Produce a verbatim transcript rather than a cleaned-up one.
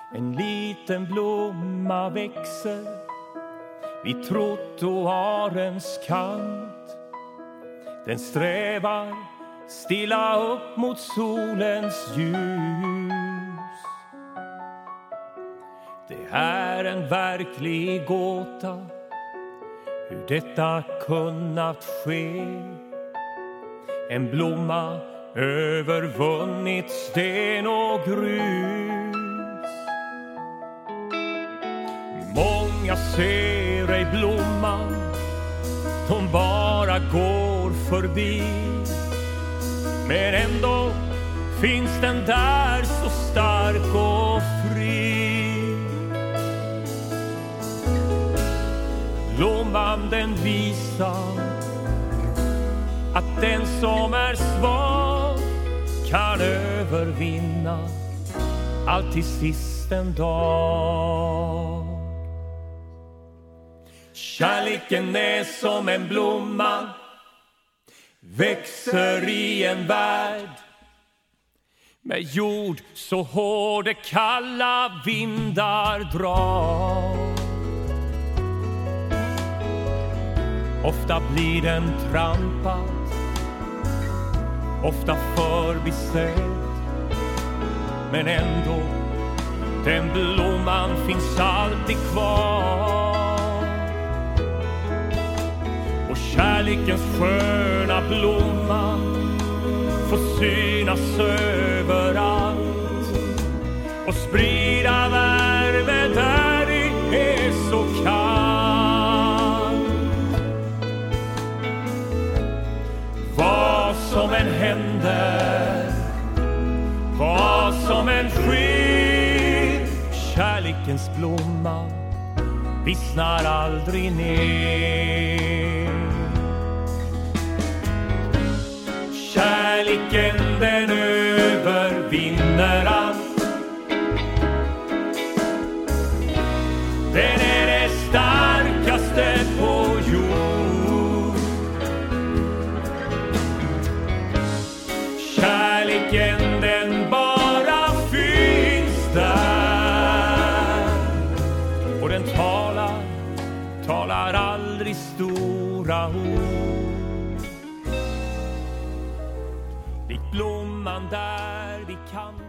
En liten blomma växer vid trottoarens kant. Den strävar stilla upp mot solens ljus. Det är en verklig gåta hur detta kunnat ske. En blomma övervunnit sten och grus. Många ser ej blomman, de bara går förbi. Men ändå finns den där så stark och fri. Blomman den visar att den som är svag kan övervinna allt till sist en dag. Kärleken är som en blomma, växer i en värld med jord så hård det kalla vindar drar. Ofta blir den trampad, ofta förbisedd, men ändå den blomman finns alltid kvar. Och kärlekens sköna blomma får synas överallt och sprida värme där det är så kallt. Vad som än händer, vad som än sker, kärlekens blomma vissnar aldrig ner. Kärleken den övervinner allt. Den är det starkaste på jord. Kärleken den bara finns där. Och den talar, talar aldrig stora ord. Likt blomman där vi kan